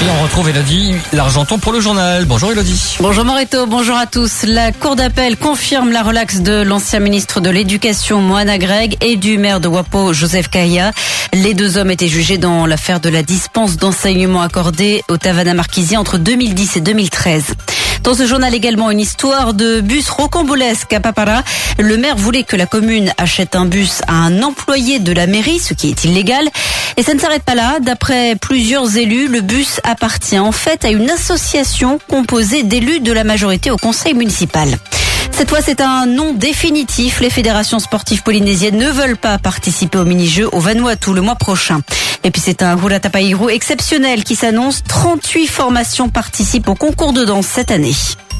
on retrouve Elodie Largenton pour le journal. Bonjour Elodie. Bonjour Moreto, bonjour à tous. La Cour d'appel confirme la relaxe de l'ancien ministre de l'Éducation Moana Greg et du maire de Wapo Joseph Kaya. Les deux hommes étaient jugés dans l'affaire de la dispense d'enseignement accordée au Tavana Marquisien entre 2010 et 2013. Dans ce journal également, une histoire de bus rocambolesque à Papara. Le maire voulait que la commune achète un bus à un employé de la mairie, ce qui est illégal. Et ça ne s'arrête pas là. D'après plusieurs élus, le bus appartient en fait à une association composée d'élus de la majorité au conseil municipal. Cette fois, c'est un non définitif. Les fédérations sportives polynésiennes ne veulent pas participer aux mini-jeux au Vanuatu le mois prochain. Et puis, c'est un Hura Tapairu exceptionnel qui s'annonce. 38 formations participent au concours de danse cette année.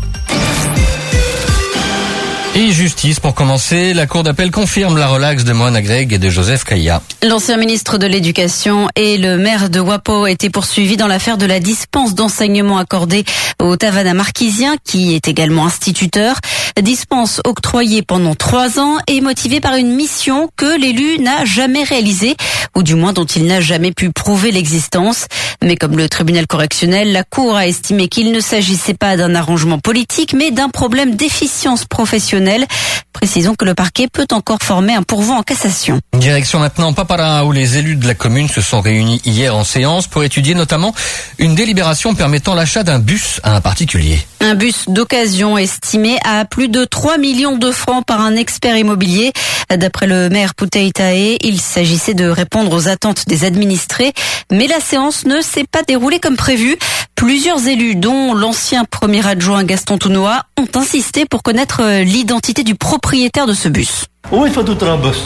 Et justice pour commencer, la Cour d'appel confirme la relaxe de Moana Greg et de Joseph Kaya. L'ancien ministre de l'Éducation et le maire de Wapo étaient poursuivis dans l'affaire de la dispense d'enseignement accordée au Tavana Marquisien, qui est également instituteur. Dispense octroyée pendant 3 ans et motivée par une mission que l'élu n'a jamais réalisée, ou du moins dont il n'a jamais pu prouver l'existence. Mais comme le tribunal correctionnel, la Cour a estimé qu'il ne s'agissait pas d'un arrangement politique, mais d'un problème d'efficience professionnelle. Précisons que le parquet peut encore former un pourvoi en cassation. Direction maintenant Papara, où les élus de la commune se sont réunis hier en séance pour étudier notamment une délibération permettant l'achat d'un bus à un particulier. Un bus d'occasion estimé à plus de 3 millions de francs par un expert immobilier. D'après le maire Puteitae, il s'agissait de répondre aux attentes des administrés. Mais la séance ne s'est pas déroulée comme prévu. Plusieurs élus, dont l'ancien premier adjoint Gaston Tounoa, ont insisté pour connaître l'identité du propriétaire de ce bus. Où il faut tout un bus?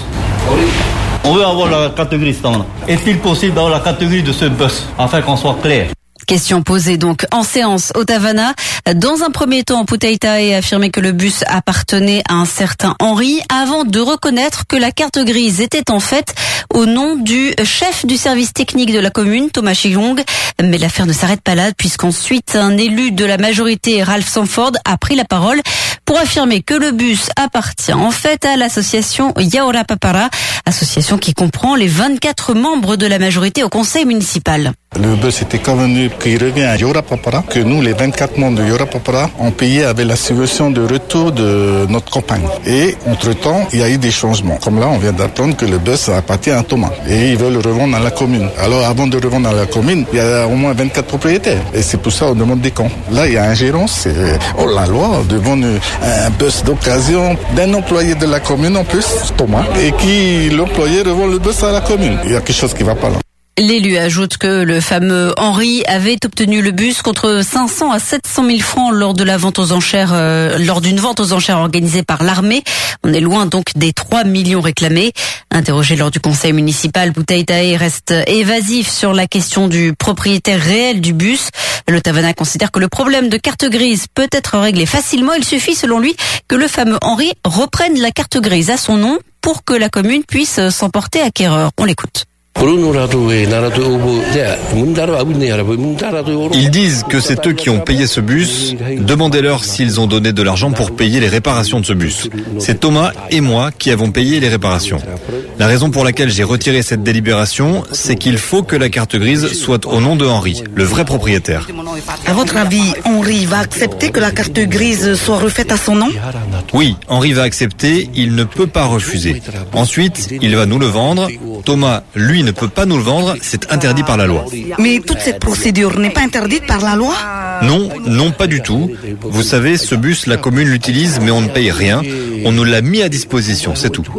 On veut avoir la catégorie standard. Est-il possible d'avoir la catégorie de ce bus, afin qu'on soit clair? Question posée donc en séance au Tavana. Dans un premier temps, Puteitae a affirmé que le bus appartenait à un certain Henri avant de reconnaître que la carte grise était en fait au nom du chef du service technique de la commune, Thomas Chilong. Mais l'affaire ne s'arrête pas là puisqu'ensuite un élu de la majorité, Ralph Sanford, a pris la parole pour affirmer que le bus appartient en fait à l'association Yaora Papara, association qui comprend les 24 membres de la majorité au conseil municipal. Le bus était convenu qu'il revient à Yaora Papara, que nous, les 24 membres de Yaora Papara, on payait avec la subvention de retour de notre compagne. Et entre-temps, il y a eu des changements. Comme là, on vient d'apprendre que le bus appartient à Thomas. Et ils veulent le revendre à la commune. Alors, avant de revendre à la commune, il y a au moins 24 propriétaires. Et c'est pour ça qu'on demande des comptes. Là, il y a ingérence. C'est la loi de vendre un bus d'occasion d'un employé de la commune en plus, Thomas, et qui, l'employé, revend le bus à la commune. Il y a quelque chose qui ne va pas là. L'élu ajoute que le fameux Henri avait obtenu le bus contre 500 à 700 000 francs lors de la vente aux enchères, lors d'une vente aux enchères organisée par l'armée. On est loin donc des 3 millions réclamés. Interrogé lors du conseil municipal, Puteitae reste évasif sur la question du propriétaire réel du bus. Le Tavana considère que le problème de carte grise peut être réglé facilement. Il suffit, selon lui, que le fameux Henri reprenne la carte grise à son nom pour que la commune puisse s'en porter acquéreur. On l'écoute. Ils disent que c'est eux qui ont payé ce bus. Demandez-leur s'ils ont donné de l'argent pour payer les réparations de ce bus. C'est Thomas et moi qui avons payé les réparations. La raison pour laquelle j'ai retiré cette délibération, c'est qu'il faut que la carte grise soit au nom de Henri, le vrai propriétaire. À votre avis, Henri va accepter que la carte grise soit refaite à son nom? Oui, Henri va accepter, il ne peut pas refuser. Ensuite, il va nous le vendre. Thomas, lui, ne peut pas nous le vendre, c'est interdit par la loi. Mais toute cette procédure n'est pas interdite par la loi? Non, pas du tout. Vous savez, ce bus, la commune l'utilise, mais on ne paye rien. On nous l'a mis à disposition, c'est tout.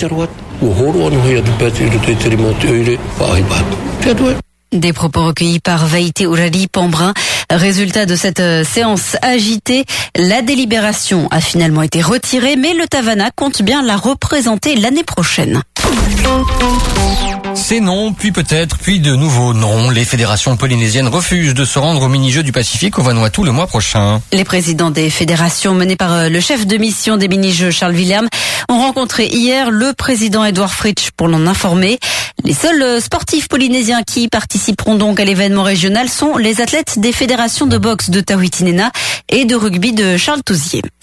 Des propos recueillis par Vaïté Ourali Pambrin. Résultat de cette séance agitée, la délibération a finalement été retirée, mais le Tavana compte bien la représenter l'année prochaine. C'est non, puis peut-être, puis de nouveau non. Les fédérations polynésiennes refusent de se rendre au mini-jeux du Pacifique au Vanuatu le mois prochain. Les présidents des fédérations menées par le chef de mission des mini-jeux Charles William ont rencontré hier le président Edouard Fritsch pour l'en informer. Les seuls sportifs polynésiens qui participeront donc à l'événement régional sont les athlètes des fédérations de boxe de Tahuitinena et de rugby de Charles Touzier.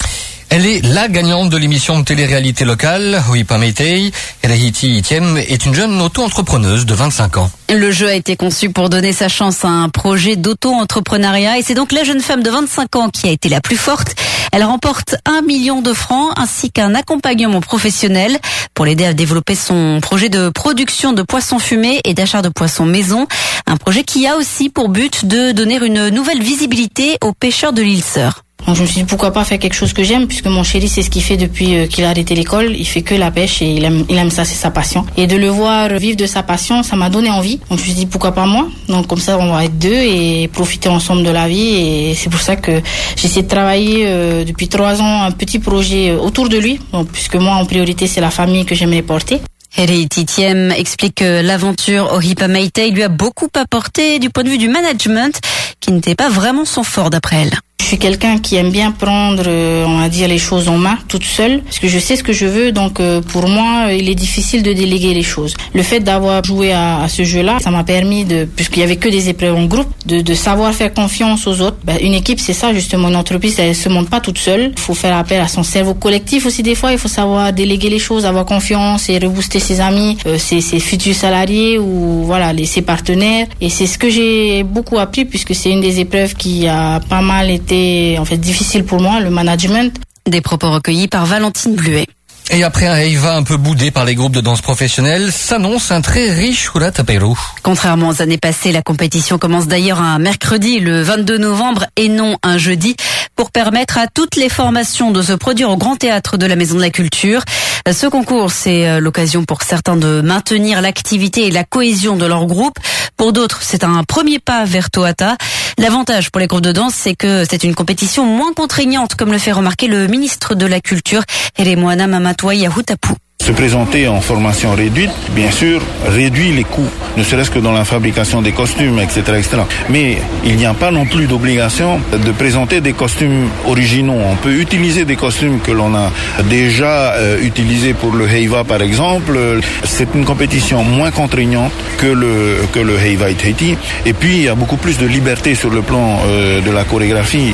Elle est la gagnante de l'émission de télé-réalité locale, Hoipa Meitei. Erehiti Itiem est une jeune auto-entrepreneuse de 25 ans. Le jeu a été conçu pour donner sa chance à un projet d'auto-entrepreneuriat et c'est donc la jeune femme de 25 ans qui a été la plus forte. Elle remporte 1 million de francs ainsi qu'un accompagnement professionnel pour l'aider à développer son projet de production de poissons fumés et d'achat de poissons maison. Un projet qui a aussi pour but de donner une nouvelle visibilité aux pêcheurs de l'île Sœur. Donc je me suis dit pourquoi pas faire quelque chose que j'aime, puisque mon chéri c'est ce qu'il fait depuis qu'il a arrêté l'école, il fait que la pêche et il aime ça, c'est sa passion. Et de le voir vivre de sa passion, ça m'a donné envie. Donc je me suis dit pourquoi pas moi. Donc comme ça on va être deux et profiter ensemble de la vie et c'est pour ça que j'essaie de travailler depuis 3 ans un petit projet autour de lui. Donc puisque moi en priorité c'est la famille que j'aimerais porter. Erehiti Itiem explique que l'aventure Hoipa Meitei lui a beaucoup apporté du point de vue du management, qui n'était pas vraiment son fort d'après elle. Je suis quelqu'un qui aime bien prendre, on va dire, les choses en main, toute seule, parce que je sais ce que je veux, donc pour moi, il est difficile de déléguer les choses. Le fait d'avoir joué à ce jeu-là, ça m'a permis puisqu'il y avait que des épreuves en groupe, de savoir faire confiance aux autres. Une équipe, c'est ça justement, une entreprise, elle se monte pas toute seule. Il faut faire appel à son cerveau collectif aussi des fois, il faut savoir déléguer les choses, avoir confiance et rebooster ses amis, ses futurs salariés ou voilà, ses partenaires. Et c'est ce que j'ai beaucoup appris puisque c'est une des épreuves qui a pas mal été en fait difficile pour moi, le management. Des propos recueillis par Valentine Bluet. Et après un Heiva un peu boudé par les groupes de danse professionnels, s'annonce un très riche Hurat Haperu. Contrairement aux années passées, la compétition commence d'ailleurs un mercredi, le 22 novembre, et non un jeudi, pour permettre à toutes les formations de se produire au Grand Théâtre de la Maison de la Culture. Ce concours, c'est l'occasion pour certains de maintenir l'activité et la cohésion de leur groupe. Pour d'autres, c'est un premier pas vers Tohata. L'avantage pour les groupes de danse, c'est que c'est une compétition moins contraignante, comme le fait remarquer le ministre de la Culture, Eremwana Mamatwa Yahutapu. Se présenter en formation réduite, bien sûr, réduit les coûts, ne serait-ce que dans la fabrication des costumes, etc., etc. Mais il n'y a pas non plus d'obligation de présenter des costumes originaux. On peut utiliser des costumes que l'on a déjà utilisés pour le Heiva, par exemple. C'est une compétition moins contraignante que le Heiva Itaiti. Et puis, il y a beaucoup plus de liberté sur le plan de la chorégraphie,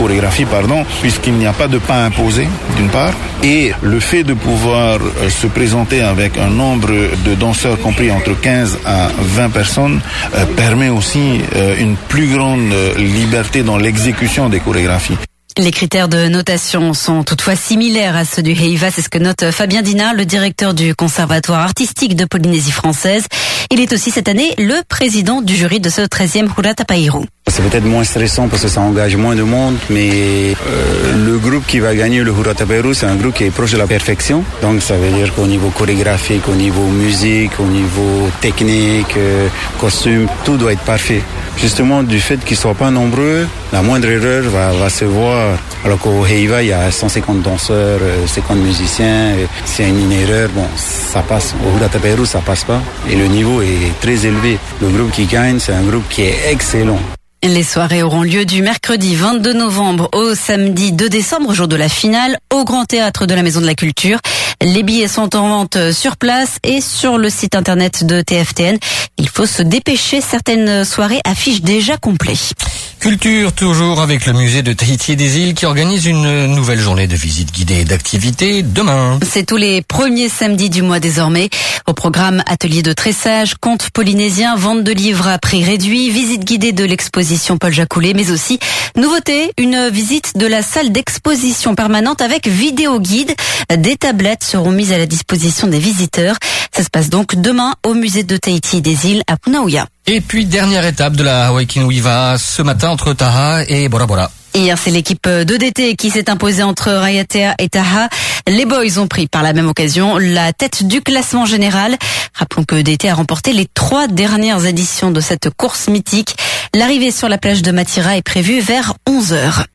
puisqu'il n'y a pas de pas imposé, d'une part. Et le fait de pouvoir se présenter avec un nombre de danseurs compris entre 15 à 20 personnes permet aussi une plus grande liberté dans l'exécution des chorégraphies. Les critères de notation sont toutefois similaires à ceux du Heiva, c'est ce que note Fabien Dinard, le directeur du Conservatoire artistique de Polynésie française. Il est aussi cette année le président du jury de ce 13e Hurat Haperu. C'est peut-être moins stressant parce que ça engage moins de monde, mais le groupe qui va gagner le Hurat Haperu, c'est un groupe qui est proche de la perfection. Donc ça veut dire qu'au niveau chorégraphique, au niveau musique, au niveau technique, costume, tout doit être parfait. Justement, du fait qu'ils ne soient pas nombreux, la moindre erreur va se voir. Alors qu'au Heiva, il y a 150 danseurs, 50 musiciens. S'il y a une erreur, bon, ça passe. Au Hurat Haperu, ça passe pas. Et le niveau est très élevé. Le groupe qui gagne, c'est un groupe qui est excellent. Les soirées auront lieu du mercredi 22 novembre au samedi 2 décembre, jour de la finale, au Grand Théâtre de la Maison de la Culture. Les billets sont en vente sur place et sur le site internet de TFTN. Il faut se dépêcher, certaines soirées affichent déjà complet. Culture toujours avec le musée de Tahiti et des îles qui organise une nouvelle journée de visite guidée et d'activités demain. C'est tous les premiers samedis du mois désormais. Au programme atelier de tressage, contes polynésiens, vente de livres à prix réduit, visite guidée de l'exposition Paul Jacoulet, mais aussi nouveauté, une visite de la salle d'exposition permanente avec vidéo guide. Des tablettes seront mises à la disposition des visiteurs. Ça se passe donc demain au musée de Tahiti et des îles à Punaouia. Et puis dernière étape de la Hawaii Kinuiva ce matin entre Taha et Bora Bora. Hier, c'est l'équipe de DT qui s'est imposée entre Raiatea et Taha. Les boys ont pris par la même occasion la tête du classement général. Rappelons que DT a remporté les 3 dernières éditions de cette course mythique. L'arrivée sur la plage de Matira est prévue vers 11h.